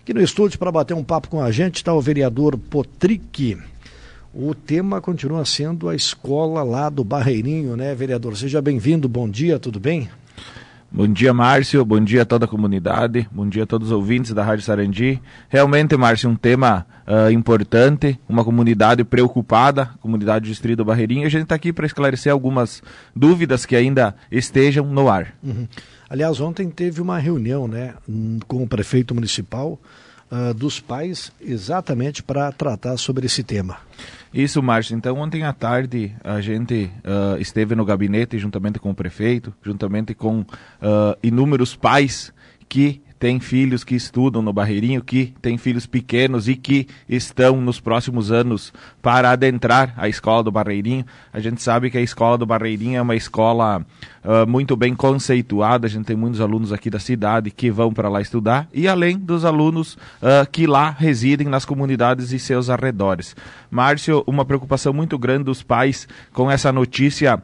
Aqui no estúdio para bater um papo com a gente está o vereador Potric. O tema continua sendo a escola lá do Barreirinho, né, vereador? Seja bem-vindo, bom dia, tudo bem? Bom dia, Márcio, bom dia a toda a comunidade, bom dia a todos os ouvintes da Rádio Sarandi. Realmente, Márcio, um tema importante, uma comunidade preocupada, comunidade do Distrito do Barreirinho. A gente está aqui para esclarecer algumas dúvidas que ainda estejam no ar. Uhum. Aliás, ontem teve uma reunião, né, com o prefeito municipal dos pais, exatamente para tratar sobre esse tema. Isso, Márcio. Então, ontem à tarde, a gente esteve no gabinete juntamente com o prefeito, juntamente com inúmeros pais que têm filhos que estudam no Barreirinho, que têm filhos pequenos e que estão nos próximos anos para adentrar a escola do Barreirinho. A gente sabe que a escola do Barreirinho é uma escola muito bem conceituada. A gente tem muitos alunos aqui da cidade que vão para lá estudar e além dos alunos que lá residem nas comunidades e seus arredores. Márcio, uma preocupação muito grande dos pais com essa notícia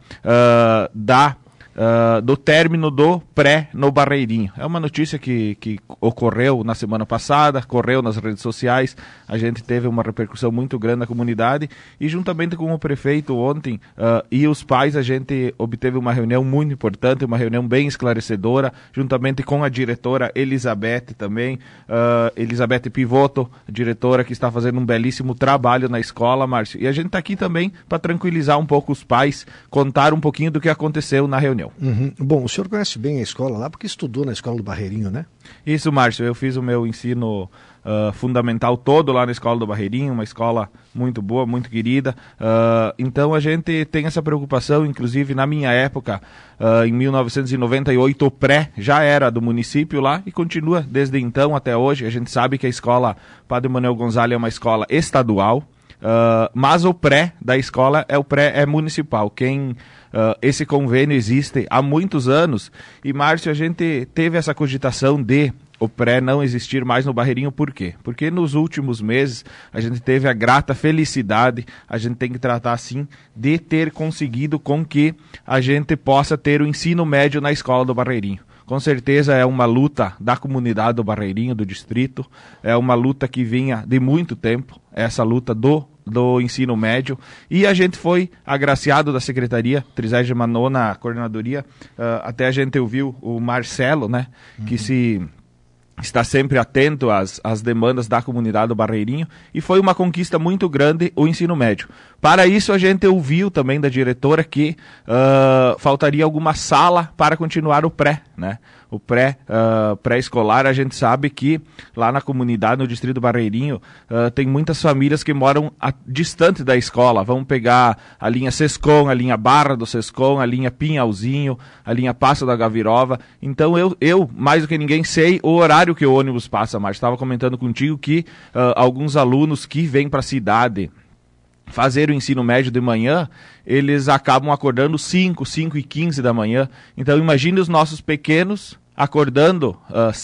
do término do pré no Barreirinho. É uma notícia que ocorreu na semana passada, correu nas redes sociais, a gente teve uma repercussão muito grande na comunidade e juntamente com o prefeito ontem e os pais a gente obteve uma reunião muito importante, uma reunião bem esclarecedora, juntamente com a diretora Elizabeth também, Elizabeth Pivotto, a diretora que está fazendo um belíssimo trabalho na escola, Márcio. E a gente está aqui também para tranquilizar um pouco os pais, contar um pouquinho do que aconteceu na reunião. Uhum. Bom, o senhor conhece bem a escola lá, porque estudou na escola do Barreirinho, né? Isso, Márcio, eu fiz o meu ensino fundamental todo lá na escola do Barreirinho, uma escola muito boa, muito querida. Então a gente tem essa preocupação, inclusive na minha época, em 1998, o pré já era do município lá e continua desde então até hoje. A gente sabe que a escola Padre Manuel Gonzalez é uma escola estadual, mas o pré da escola é municipal. Esse convênio existe há muitos anos e, Márcio, a gente teve essa cogitação de o pré não existir mais no Barreirinho. Por quê? Porque nos últimos meses a gente teve a grata felicidade, a gente tem que tratar assim, de ter conseguido com que a gente possa ter o ensino médio na escola do Barreirinho. Com certeza é uma luta da comunidade do Barreirinho, do distrito, é uma luta que vinha de muito tempo, essa luta do ensino médio, e a gente foi agraciado da Secretaria, 39ª Coordenadoria, até a gente ouviu o Marcelo, né, que está sempre atento às demandas da comunidade do Barreirinho, e foi uma conquista muito grande o ensino médio. Para isso a gente ouviu também da diretora que faltaria alguma sala para continuar o pré, né? O pré-escolar, a gente sabe que lá na comunidade, no distrito do Barreirinho, tem muitas famílias que moram distante da escola. Vamos pegar a linha Sescom, a linha Barra do Sescom, a linha Pinhalzinho, a linha Passo da Gavirova. Então eu mais do que ninguém, sei o horário que o ônibus passa, mas estava comentando contigo que alguns alunos que vêm para a cidade fazer o ensino médio de manhã, eles acabam acordando 5h15 da manhã. Então imagine os nossos pequenos acordando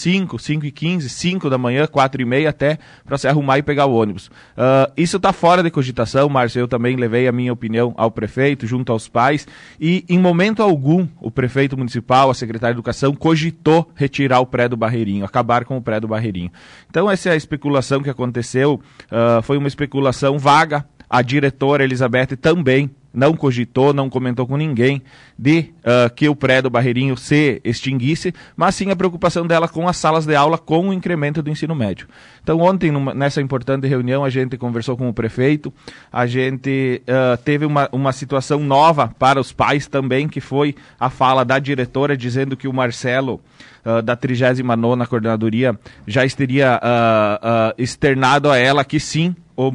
5h15, 5 da manhã, 4h30 até para se arrumar e pegar o ônibus. Isso está fora de cogitação, Márcio. Eu também levei a minha opinião ao prefeito, junto aos pais, e em momento algum o prefeito municipal, a secretária de Educação, cogitou retirar o pré do Barreirinho, acabar com o pré do Barreirinho. Então essa é a especulação que aconteceu, foi uma especulação vaga. A diretora Elizabeth também não cogitou, não comentou com ninguém de que o pré do Barreirinho se extinguisse, mas sim a preocupação dela com as salas de aula, com o incremento do ensino médio. Então ontem, nessa importante reunião, a gente conversou com o prefeito, a gente teve uma situação nova para os pais também, que foi a fala da diretora dizendo que o Marcelo, da 39ª Coordenadoria, já teria externado a ela que sim,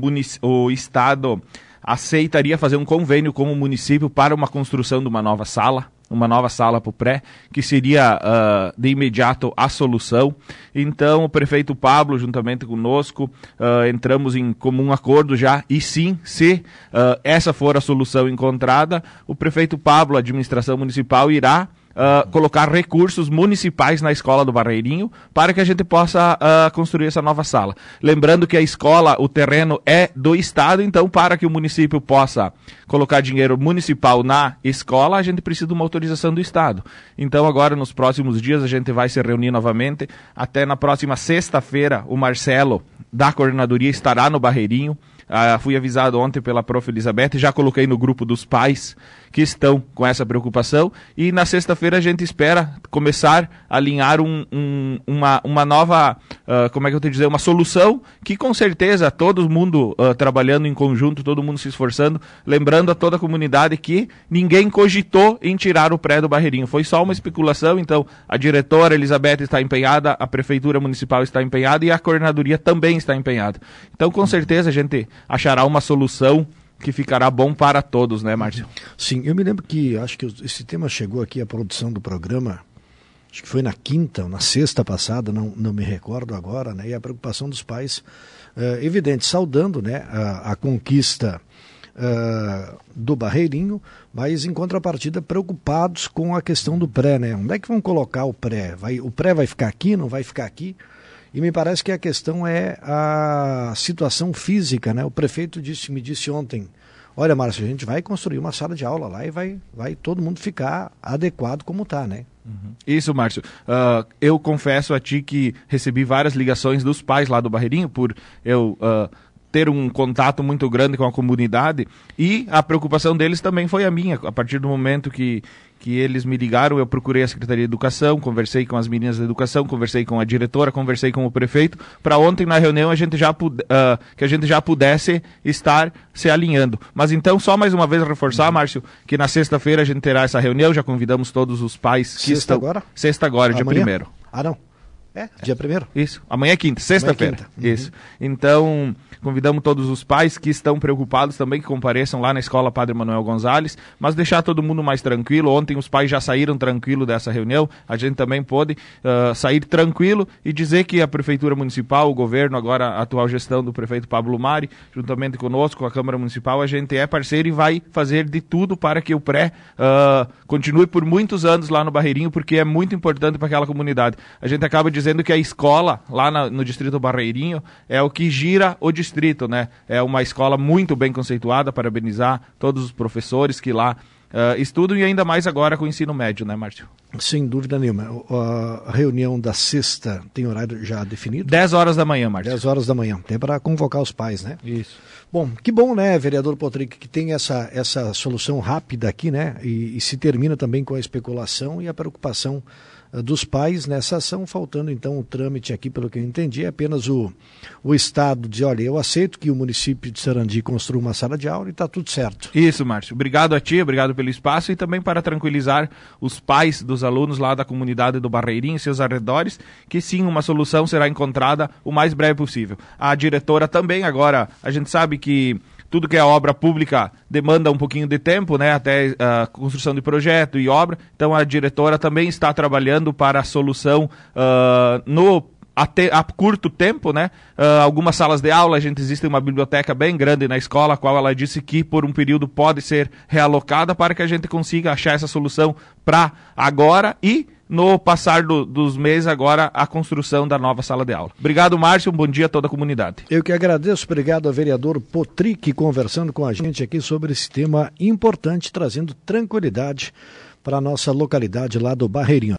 o Estado aceitaria fazer um convênio com o município para uma construção de uma nova sala para o pré, que seria de imediato a solução. Então o prefeito Pablo, juntamente conosco, entramos em comum acordo já, e sim, se essa for a solução encontrada, o prefeito Pablo, a administração municipal, irá colocar recursos municipais na escola do Barreirinho para que a gente possa construir essa nova sala. Lembrando que a escola, o terreno é do Estado, então para que o município possa colocar dinheiro municipal na escola, a gente precisa de uma autorização do Estado. Então agora, nos próximos dias, a gente vai se reunir novamente. Até na próxima sexta-feira, o Marcelo, da coordenadoria, estará no Barreirinho. Fui avisado ontem pela prof. Elizabeth, já coloquei no grupo dos pais que estão com essa preocupação, e na sexta-feira a gente espera começar a alinhar uma nova, como é que eu tenho que dizer, uma solução que com certeza todo mundo trabalhando em conjunto, todo mundo se esforçando, lembrando a toda a comunidade que ninguém cogitou em tirar o pré do Barreirinho, foi só uma especulação. Então a diretora Elizabeth está empenhada, a prefeitura municipal está empenhada e a coordenadoria também está empenhada. Então com certeza a gente achará uma solução que ficará bom para todos, né, Márcio? Sim, eu me lembro que, acho que esse tema chegou aqui à produção do programa, acho que foi na quinta ou na sexta passada, não me recordo agora, né, e a preocupação dos pais, evidente, saudando, né, a conquista do Barreirinho, mas em contrapartida preocupados com a questão do pré, né, onde é que vão colocar o pré? O pré vai ficar aqui, não vai ficar aqui? E me parece que a questão é a situação física, né? O prefeito me disse ontem, olha, Márcio, a gente vai construir uma sala de aula lá e vai todo mundo ficar adequado como está, né? Uhum. Isso, Márcio. Eu confesso a ti que recebi várias ligações dos pais lá do Barreirinho por eu ter um contato muito grande com a comunidade, e a preocupação deles também foi a minha. A partir do momento que eles me ligaram, eu procurei a Secretaria de Educação, conversei com as meninas da Educação, conversei com a diretora, conversei com o prefeito, para ontem na reunião que a gente já pudesse estar se alinhando. Mas então, só mais uma vez reforçar, Márcio, que na sexta-feira a gente terá essa reunião, já convidamos todos os pais que estão... Agora? Sexta agora, dia 1º. Ah, não. Dia 1º? Isso. Amanhã é quinta, sexta-feira. Isso. Então, convidamos todos os pais que estão preocupados também que compareçam lá na escola Padre Manuel Gonzalez, mas deixar todo mundo mais tranquilo. Ontem os pais já saíram tranquilo dessa reunião, a gente também pôde sair tranquilo e dizer que a Prefeitura Municipal, o governo, agora a atual gestão do prefeito Pablo Mari, juntamente conosco, com a Câmara Municipal, a gente é parceiro e vai fazer de tudo para que o pré continue por muitos anos lá no Barreirinho, porque é muito importante para aquela comunidade. A gente acaba dizendo que a escola lá no distrito Barreirinho é o que gira o distrito, né? É uma escola muito bem conceituada, parabenizar todos os professores que lá estudam, e ainda mais agora com o ensino médio, né, Márcio? Sem dúvida nenhuma. A reunião da sexta tem horário já definido? 10 horas da manhã, Márcio. 10 horas da manhã, tem para convocar os pais, né? Isso. Bom, que bom, né, vereador Potric, que tem essa solução rápida aqui, né? E se termina também com a especulação e a preocupação dos pais nessa ação, faltando então o trâmite aqui, pelo que eu entendi, é apenas o Estado dizer, olha, eu aceito que o município de Sarandi construa uma sala de aula e está tudo certo. Isso, Márcio. Obrigado a ti, obrigado pelo espaço, e também para tranquilizar os pais dos alunos lá da comunidade do Barreirinho e seus arredores, que sim, uma solução será encontrada o mais breve possível. A diretora também, agora, a gente sabe que tudo que é obra pública demanda um pouquinho de tempo, né? Até a construção de projeto e obra. Então a diretora também está trabalhando para a solução a curto tempo, né? Algumas salas de aula, existe uma biblioteca bem grande na escola, a qual ela disse que por um período pode ser realocada para que a gente consiga achar essa solução para agora e no passar dos meses agora a construção da nova sala de aula. Obrigado, Márcio, um bom dia a toda a comunidade. Eu que agradeço, obrigado ao vereador Potric conversando com a gente aqui sobre esse tema importante, trazendo tranquilidade para a nossa localidade lá do Barreirinho.